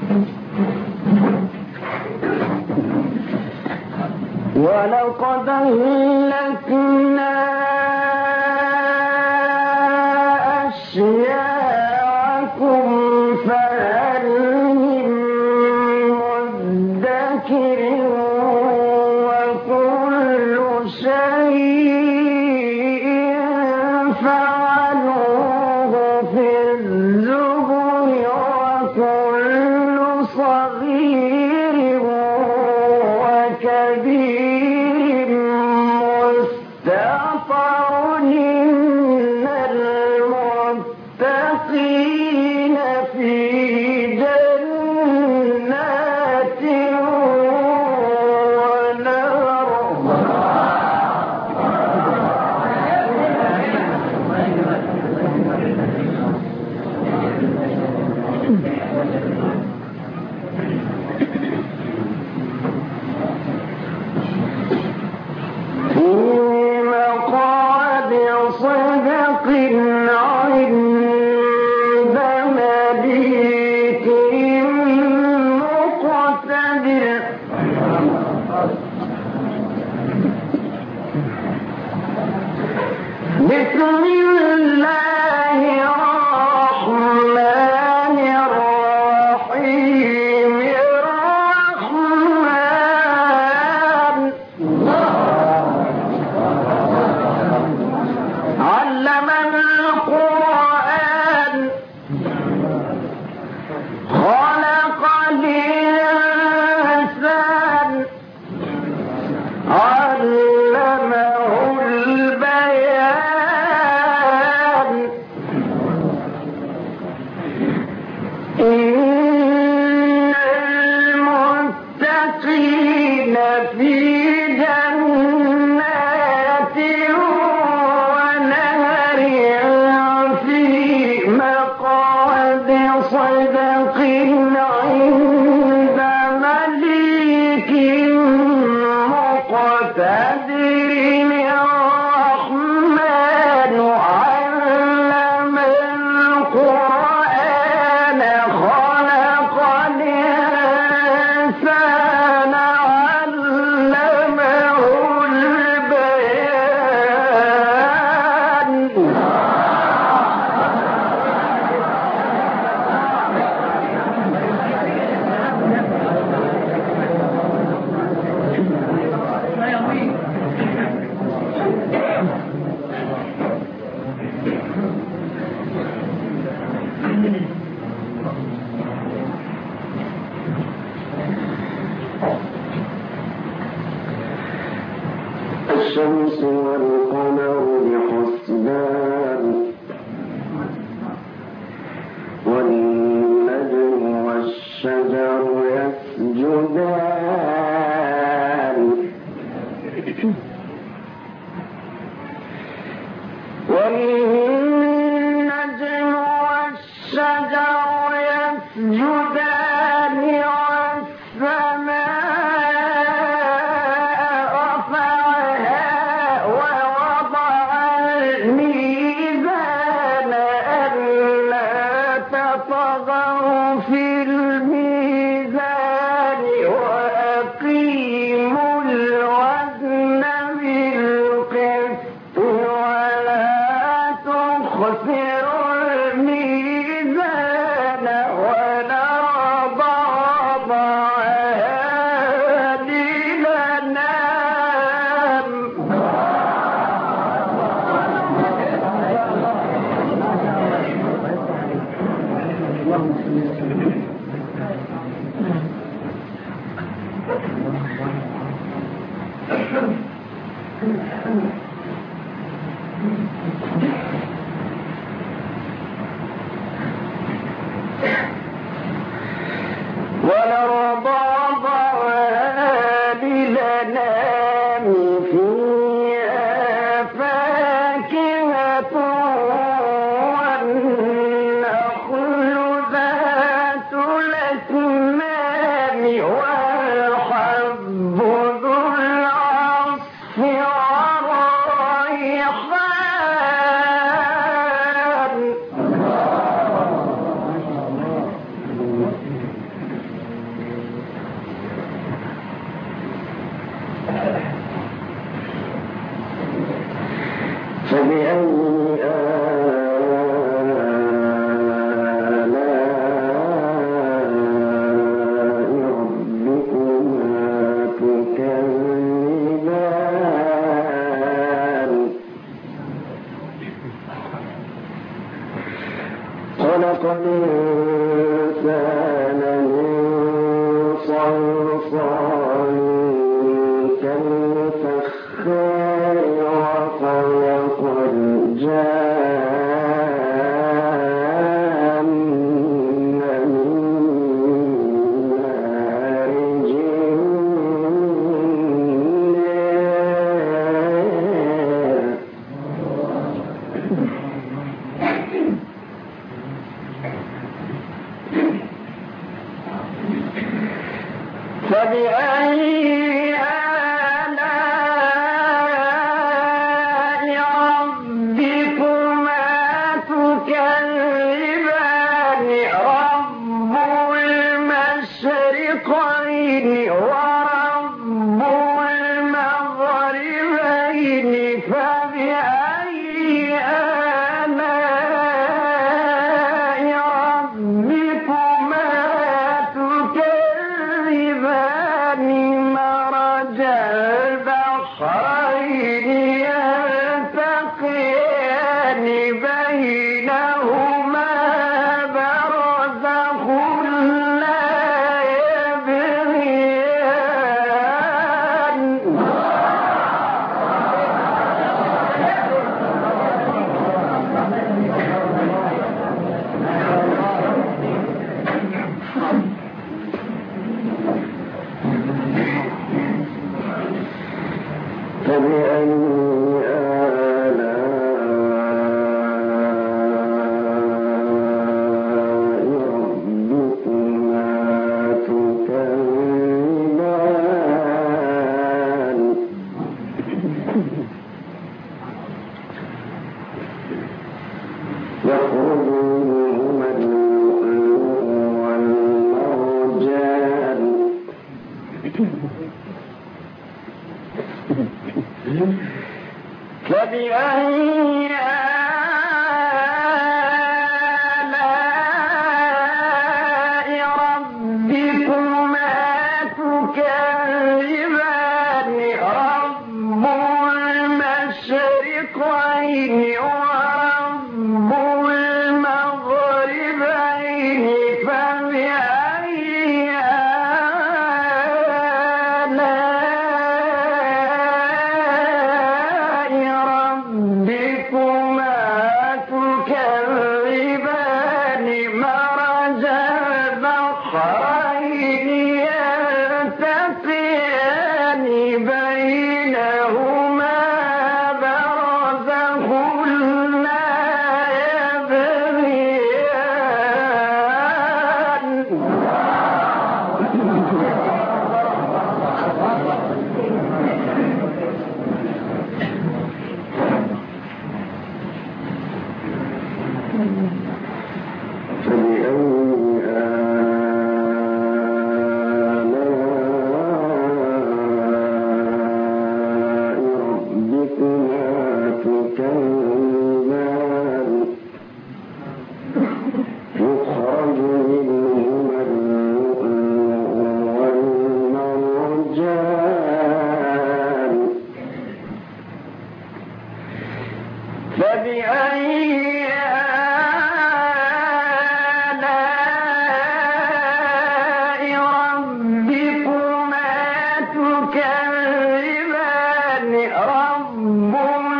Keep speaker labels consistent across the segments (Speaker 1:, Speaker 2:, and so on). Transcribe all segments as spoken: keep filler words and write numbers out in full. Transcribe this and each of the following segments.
Speaker 1: ولقد أهلكنا أشياعكم فهل من مدكر وكل شيء فعلوه في الزبر وكل صغير وكبير مستطر إن المتقين في جنات ونهر. في مقعد صدق عند مليك مقتدر. بسم الله الرحمن الرحيم. الرحمن علم القرآن خلق الإنسان علمه البيان. إن المتقين في جنات ونهر في مقعد صدق عند مليك مقتدر. الرحمن علم القرآن خلق الإنسان علمه البيان. الشمس والقمر بحسبان والنجم والشجر يسجدان. والنجم والشجر يسجدان والسماء رفعها ووضع الميزان ألا تطغوا في الميزان وأقيموا الوزن بالقسط ولا تخسروا الميزان ونرى فبأي آلاء ربكما تكذبان رب المشرقين ورب المغربين فبأي آلاء ربكما تكذبان مرج البحرين يلتقيان بينهما برزخ لا يبغيان فبأي آلاء ربكما تكذبان يخرج منهما اللؤلؤ والمرجان فبأي آلاء ربكما تكذبان رب المشرقين ورب المغربين فبأي آلاء ربكما تكذبان مرج البحرين يلتقيان بينهما برزخ لا فبأي آلاء ربكما تكذبان رب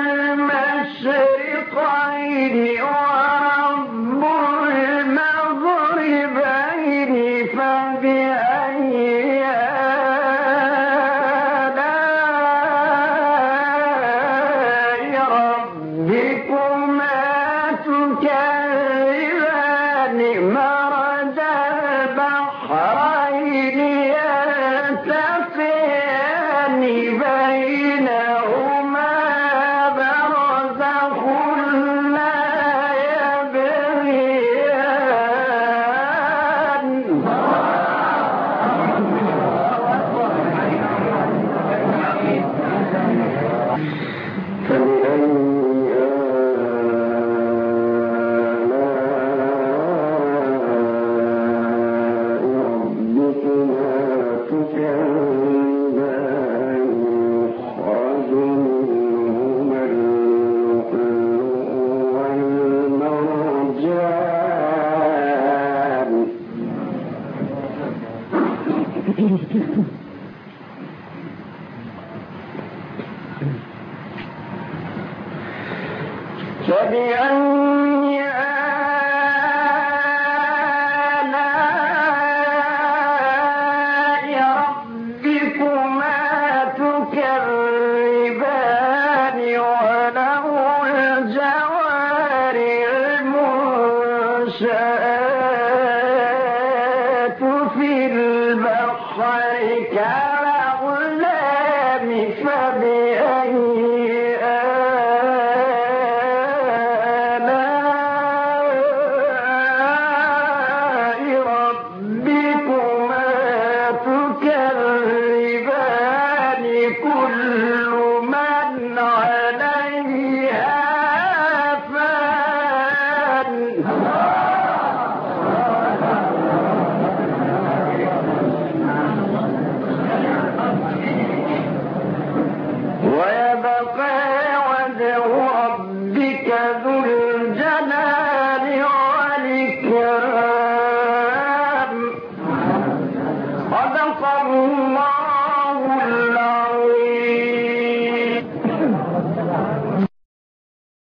Speaker 1: المشرقين ورب المغربين فبأي تكذبان مرج البحرين يلتقيان بينهما برزخ لا يبغيان فبأي آلاء ربكما تكذبان وله الجوار المنشآت في البحر كالأعلام فبما